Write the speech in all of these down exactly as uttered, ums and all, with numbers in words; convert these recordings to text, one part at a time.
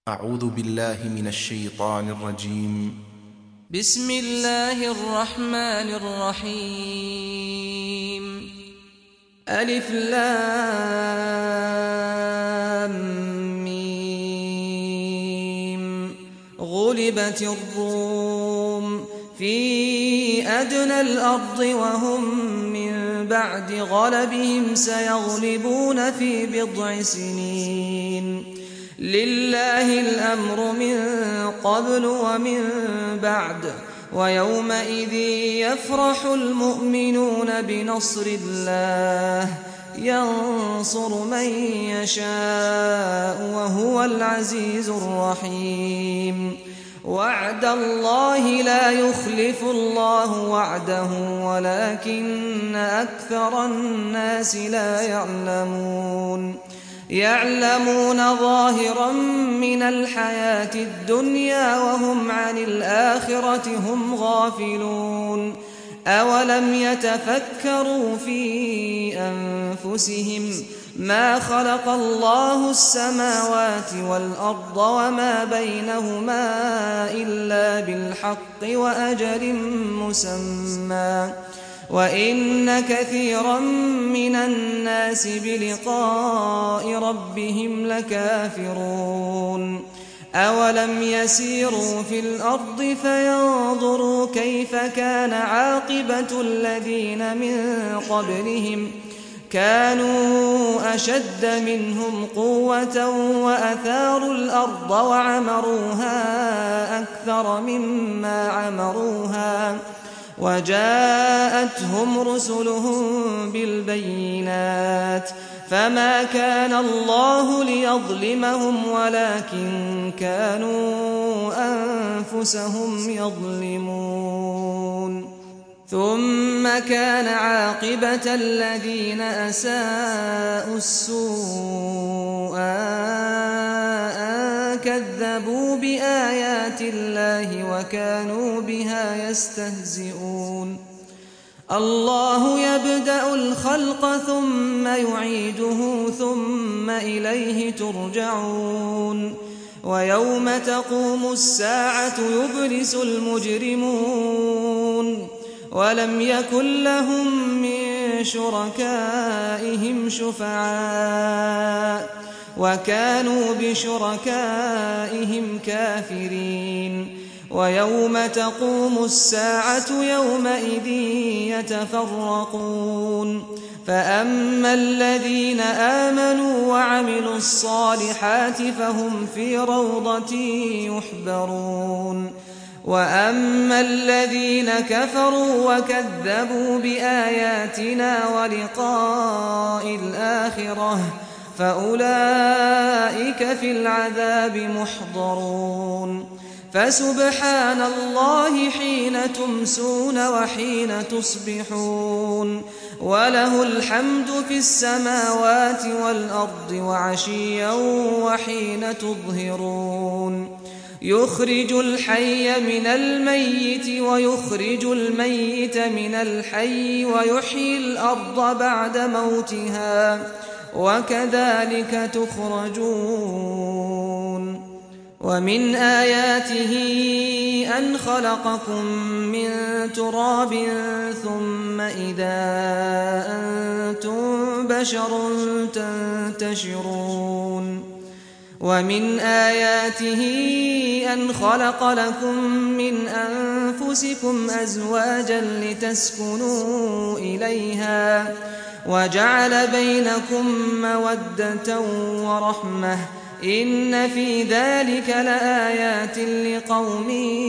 أعوذ بالله من الشيطان الرجيم. بسم الله الرحمن الرحيم. ألف لام ميم. غلبت الروم في أدنى الأرض وهم من بعد غلبهم سيغلبون في بضع سنين. لله الأمر من قبل ومن بعد ويومئذ يفرح المؤمنون بنصر الله ينصر من يشاء وهو العزيز الرحيم. وعد الله لا يخلف الله وعده ولكن أكثر الناس لا يعلمون. يعلمون ظاهرا من الحياة الدنيا وهم عن الآخرة هم غافلون. أولم يتفكروا في أنفسهم ما خلق الله السماوات والأرض وما بينهما إلا بالحق وأجل مسمى وإن كثيرا من الناس بلقاء ربهم لكافرون. أولم يسيروا في الأرض فينظروا كيف كان عاقبة الذين من قبلهم كانوا أشد منهم قوة وأثاروا الأرض وعمروها أكثر مما عمروها وجاءتهم رسلهم بالبينات فما كان الله ليظلمهم ولكن كانوا أنفسهم يظلمون. ثم كان عاقبة الذين أساءوا السوء أن كذبوا بآيات الله وكانوا بها يستهزئون. الله يبدأ الخلق ثم يعيده ثم إليه ترجعون. ويوم تقوم الساعة يبلس المجرمون ولم يكن لهم من شركائهم شفعاء وكانوا بشركائهم كافرين. ويوم تقوم الساعة يومئذ يتفرقون فأما الذين آمنوا وعملوا الصالحات فهم في روضة يحبرون. وأما الذين كفروا وكذبوا بآياتنا ولقاء الآخرة فأولئك في العذاب محضرون. فسبحان الله حين تمسون وحين تصبحون وله الحمد في السماوات والأرض وعشيا وحين تظهرون. يخرج الحي من الميت ويخرج الميت من الحي ويحيي الأرض بعد موتها وكذلك تخرجون. ومن آياته أن خلقكم من تراب ثم إذا أنتم بشر تنتشرون. ومن آياته أن خلق لكم من أنفسكم أزواجا لتسكنوا إليها وجعل بينكم مودة ورحمة إن في ذلك لآيات لقوم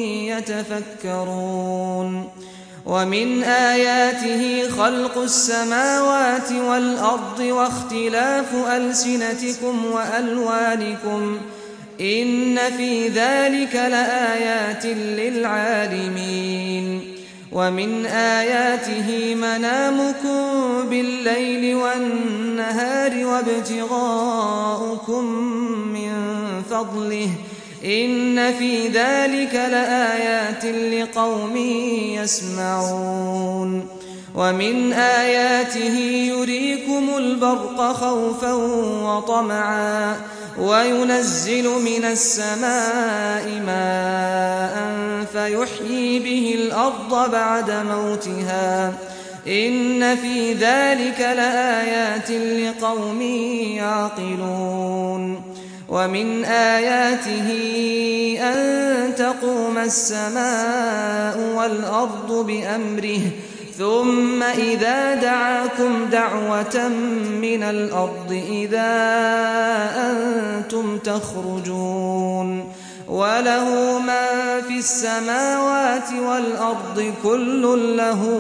يتفكرون. ومن آياته خلق السماوات والأرض واختلاف ألسنتكم وألوانكم إن في ذلك لآيات للعالمين. ومن آياته منامكم بالليل والنهار وابتغاؤكم من فضله إن في ذلك لآيات لقوم يسمعون. ومن آياته يريكم البرق خوفا وطمعا وينزل من السماء ماء فيحيي به الأرض بعد موتها إن في ذلك لآيات لقوم يعقلون ومن آياته أن تقوم السماء والأرض بأمره ثم إذا دعاكم دعوة من الأرض إذا أنتم تخرجون وله ما في السماوات والأرض كل له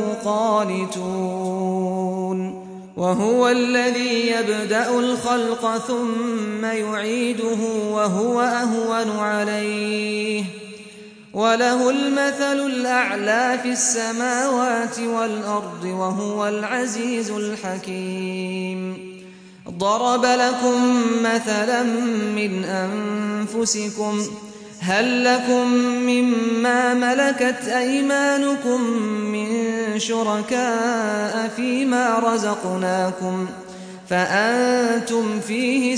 قانتون وهو الذي يبدأ الخلق ثم يعيده وهو أهون عليه وله المثل الأعلى في السماوات والأرض وهو العزيز الحكيم ضرب لكم مثلا من أنفسكم هل لكم مما ملكت أيمانكم من شركاء فيما رزقناكم فأنتم فيه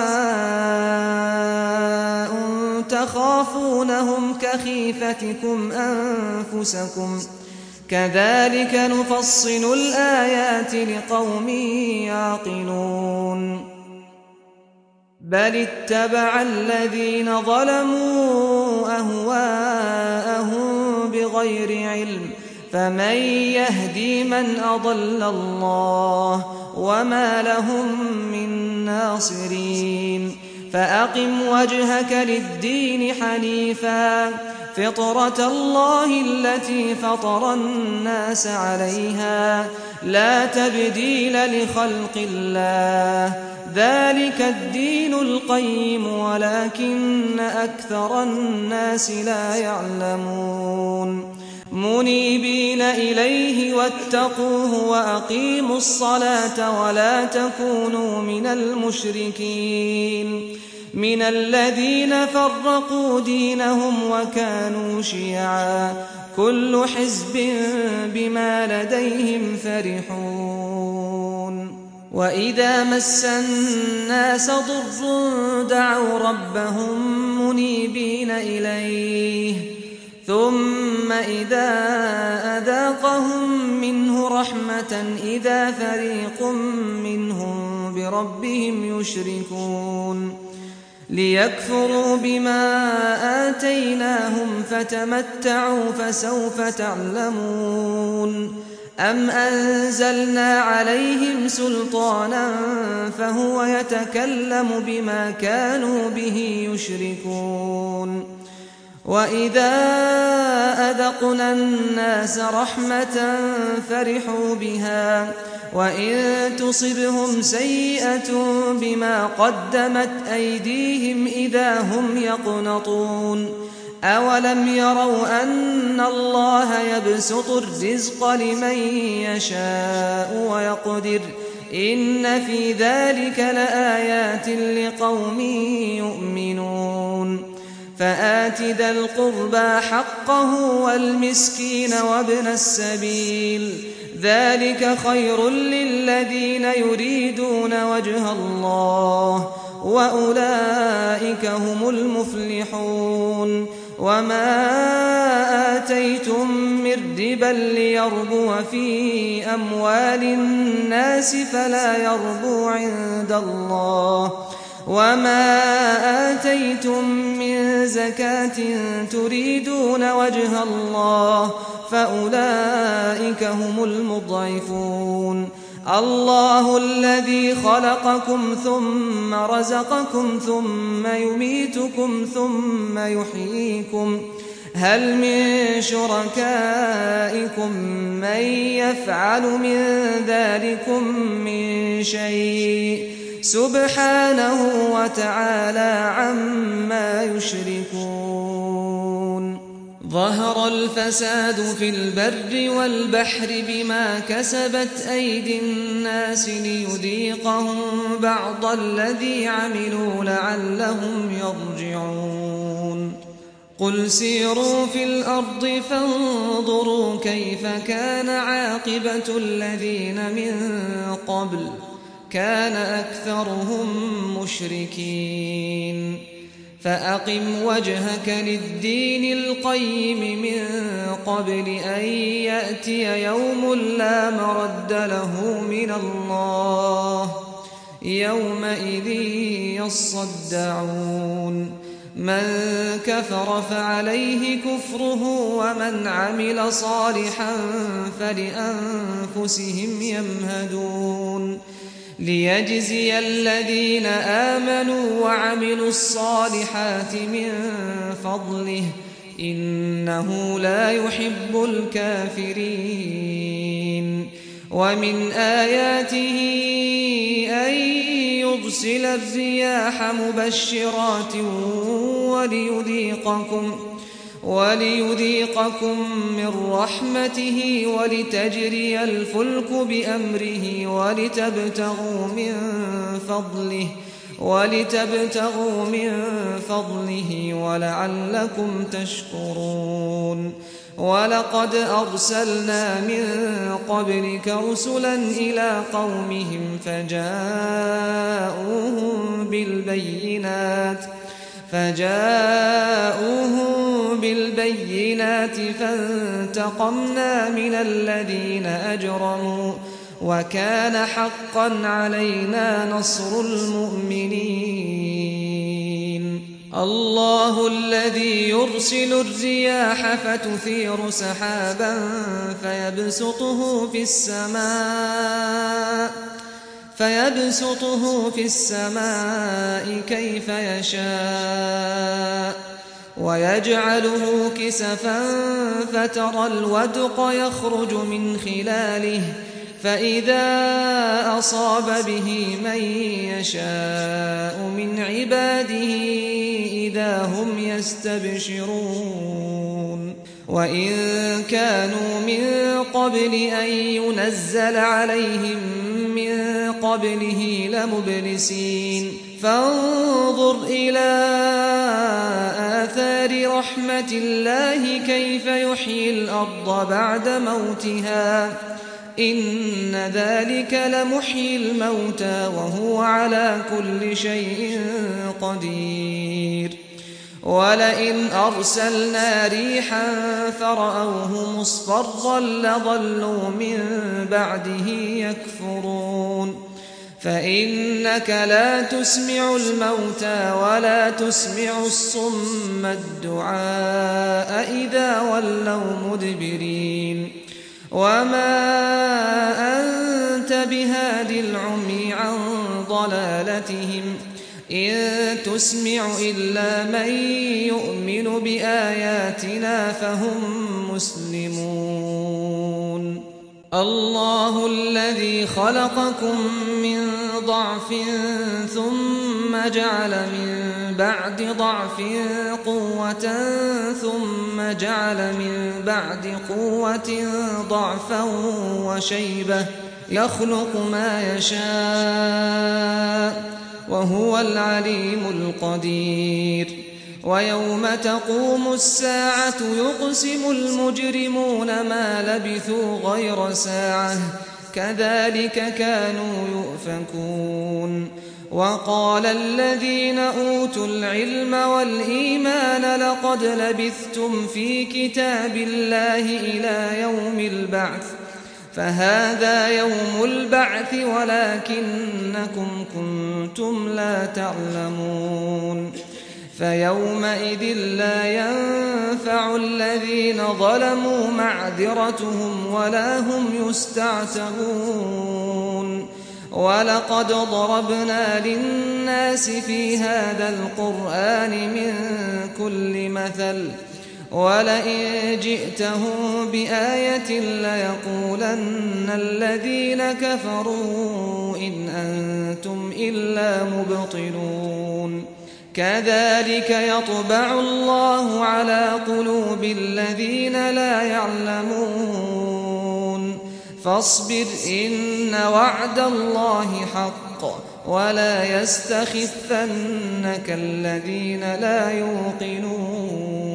سواء تخافونهم كخيفتكم أنفسكم كذلك نفصل الآيات لقوم يعقلون بل اتبع الذين ظلموا أهواءهم بغير علم فمن يهدي من أضل الله وما لهم من ناصرين فأقم وجهك للدين حنيفا فطرة الله التي فطر الناس عليها لا تبديل لخلق الله ذلك الدين القيم ولكن أكثر الناس لا يعلمون منيبين إليه واتقوه وأقيموا الصلاة ولا تكونوا من المشركين من الذين فرقوا دينهم وكانوا شيعا كل حزب بما لديهم فرحون وإذا مس الناس ضر دعوا ربهم منيبين إليه ثم إذا أذاقهم منه رحمة إذا فريق منهم بربهم يشركون ليكفروا بما آتيناهم فتمتعوا فسوف تعلمون أم أنزلنا عليهم سلطانا فهو يتكلم بما كانوا به يشركون وإذا أذقنا الناس رحمة فرحوا بها وإن تصبهم سيئة بما قدمت أيديهم إذا هم يقنطون أولم يروا أن الله يبسط الرزق لمن يشاء ويقدر إن في ذلك لآيات لقوم يؤمنون فآت ذا القربى حقه والمسكين وابن السبيل ذلك خير للذين يريدون وجه الله وأولئك هم المفلحون وما آتيتم من ربا ليربو في أموال الناس فلا يربو عند الله وما آتيتم من زكاة تريدون وجه الله فأولئك هم المضعفون الله الذي خلقكم ثم رزقكم ثم يميتكم ثم يحييكم هل من شركائكم من يفعل من ذلكم من شيء سبحانه وتعالى عما يشركون ظهر الفساد في البر والبحر بما كسبت أيدي الناس ليذيقهم بعض الذي عملوا لعلهم يرجعون قل سيروا في الأرض فانظروا كيف كان عاقبة الذين من قبل كان أكثرهم مشركين فأقم وجهك للدين القيم من قبل أن يأتي يوم لا مرد له من الله يومئذ يصدعون من كفر فعليه كفره ومن عمل صالحا فلأنفسهم يمهدون ليجزي الذين آمنوا وعملوا الصالحات من فضله إنه لا يحب الكافرين ومن آياته أن يرسل الرياح مبشرات وليذيقكم وليذيقكم من رحمته ولتجري الفلك بأمره ولتبتغوا من فضله ولتبتغوا من فضله ولعلكم تشكرون ولقد أرسلنا من قبلك رسلا إلى قومهم فجاءوهم بالبينات فجاءوهم بالبينات فانتقمنا من الذين أجرموا وكان حقا علينا نصر المؤمنين الله الذي يرسل الرياح فتثير سحابا فيبسطه في السماء فيبسطه في السماء كيف يشاء ويجعله كسفا فترى الودق يخرج من خلاله فإذا أصاب به من يشاء من عباده إذا هم يستبشرون وإن كانوا من قبل أن ينزل عليهم من قبله لمبلسين فانظر إلى آثار رحمة الله كيف يحيي الأرض بعد موتها إن ذلك لمحيي الموتى وهو على كل شيء قدير ولئن أرسلنا ريحا فرأوه مصفرا لظلوا من بعده يكفرون فإنك لا تسمع الموتى ولا تسمع الصم الدعاء إذا ولوا مدبرين وما أنت بهاد العمي عن ضلالتهم إن تسمع إلا من يؤمن بآياتنا فهم مسلمون الله الذي خلقكم من ضعف ثم جعل من بعد ضعف قوة ثم جعل من بعد قوة ضعفا وشيبة يخلق ما يشاء وهو العليم القدير ويوم تقوم الساعة يقسم المجرمون ما لبثوا غير ساعة كذلك كانوا يؤفكون وقال الذين أوتوا العلم والإيمان لقد لبثتم في كتاب الله إلى يوم البعث فهذا يوم البعث ولكنكم كنتم لا تعلمون فيومئذ لا ينفع الذين ظلموا معذرتهم ولا هم يستعتبون ولقد ضربنا للناس في هذا القرآن من كل مثل ولئن جئتهم بآية ليقولن الذين كفروا إن أنتم إلا مبطلون كذلك يطبع الله على قلوب الذين لا يعلمون فاصبر إن وعد الله حق ولا يستخفنك الذين لا يوقنون